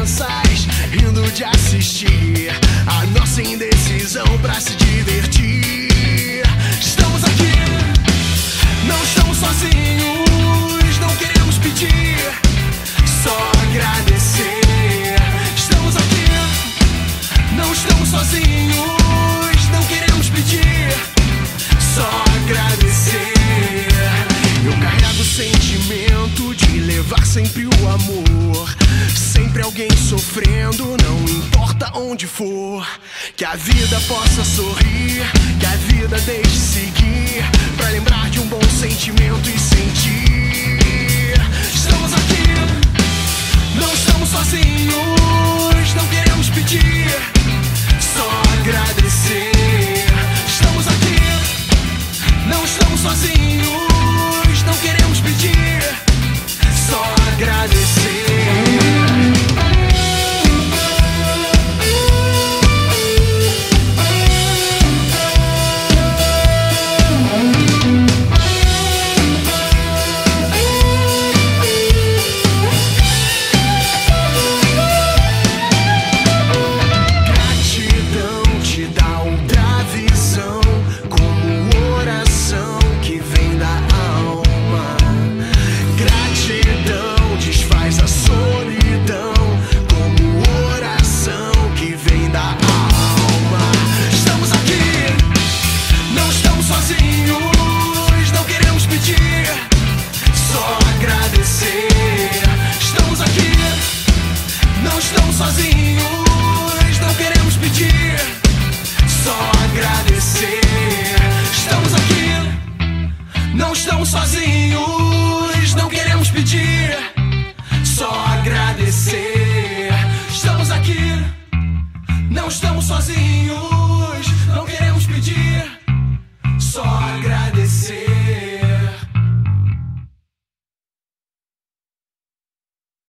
crianças rindo de assistir a nossa indecisão pra se divertir. Estamos aqui, não estamos sozinhos, não queremos pedir, só agradecer. Estamos aqui, não estamos sozinhos, não queremos pedir, só agradecer. Eu carrego o sentimento de levar sempre o amor, sempre alguém sofrendo, não importa onde for. Que a vida possa sorrir, que a vida deixe seguir, pra lembrar de um bom sentimento e sentir. Estamos aqui, não estamos sozinhos, não queremos pedir, só agradecer. Estamos aqui, não estamos sozinhos, não queremos pedir, só agradecer. Sozinhos, não queremos pedir, só agradecer. Estamos aqui, não estamos sozinhos, não queremos pedir, só agradecer. Estamos aqui, não estamos sozinhos, não queremos pedir, só agradecer.